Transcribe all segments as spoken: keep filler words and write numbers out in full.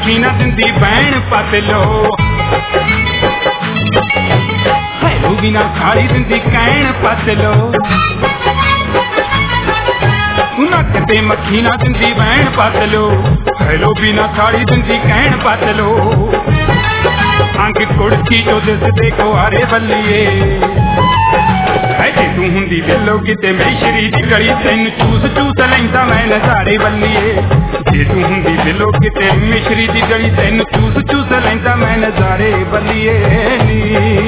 मक्खी ना दिंदी भैन पतलो हैलो बिना साड़ी दिंदी कैन पतलो नक ते मक्खी ना दिंदी भैन पतलो हैलो बिना साड़ी दिंदी कैन पतलो अंग कुड़की जो दिस देखो अरे बल्लिए तू हुंदी बिल्लो किते मिश्री दी गली तेन चूस चूस लैंदा मैं नजारे बल्लिए जे तू हुंदी बिल्लो किते मिश्री दी गली तेन चूस चूस लैंदा मैं नजारे बल्लिए नी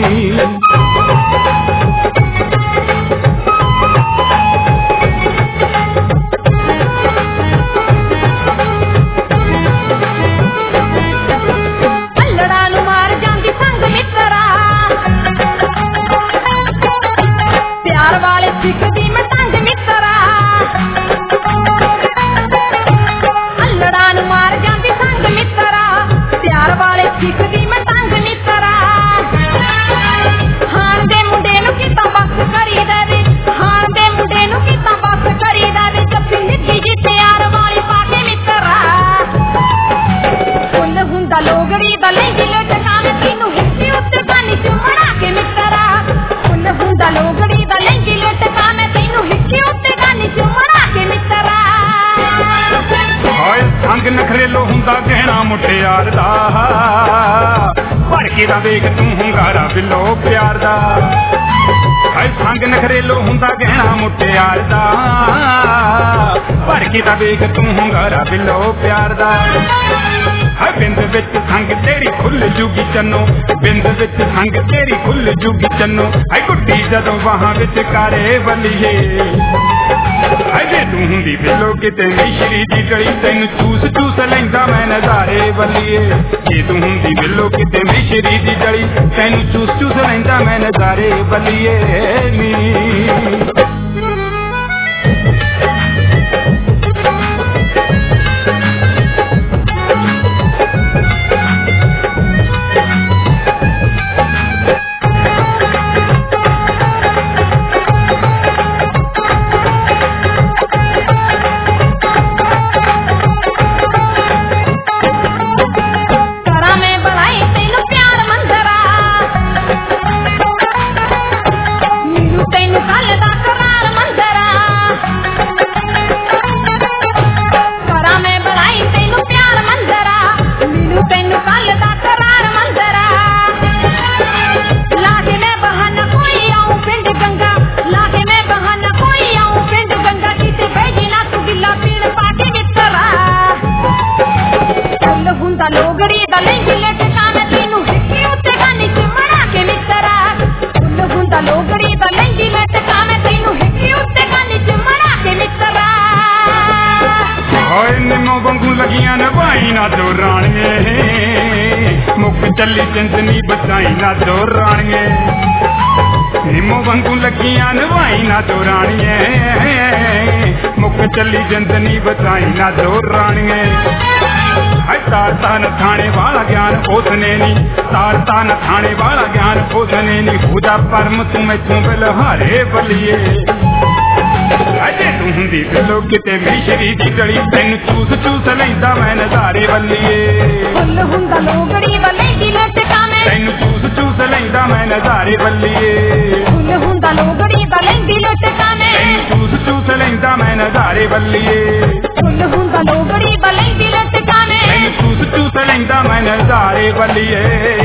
नखरेलो हुंदा गहना मुटियार दा भर के दा देख तू hungaरा बिल्लो प्यार दा हाय संग नखरेलो हुंदा गहना मुटियार दा भर के दा देख तू hungaरा बिल्लो प्यार दा हाय बिंद विच संग तेरी खुल जूगी चन्नो बिंद विच संग तेरी खुल जूगी चन्नो हाय गुड्डी जदों वहां विच कारे बलिए अजे तू हुंदी बिल्लो किते मिश्री दी गली तेन चूस चूस लैंदा मैं नजारे बल्लिए जे तू हुंदी बिल्लो किते मिश्री दी गली तेन चूस चूस लैंदा मैं नजारे बल्लिए नी चली चंदनी बचाई ना दो रानिए निमो वांगू लगियां नवाई ना दो रानिए मुख चली चंदनी बचाई ना दो रानिए तार तान थाने वाला ज्ञान उसने नी तार तान थाने वाला ज्ञान उसने नी खुदा परम तुम्हें तू बिलहारे बलिए अजे तू हुंदी बिल्लो किते मिश्री दी गली तेन चूस चूस लैंदा मैं नजारे बल्लिए फुल हुंदा लोगड़ी बलेंदी लटका में तेन चूस चूस लैंदा मैं नजारे बल्लिए फुल हुंदा लोगड़ी बलेंदी लटका में तेन चूस चूस लैंदा मैं नजारे बल्लिए फुल हुंदा लोगड़ी बलेंदी लटका में तेन चूस चूस लैंदा मैं नजारे बल्लिए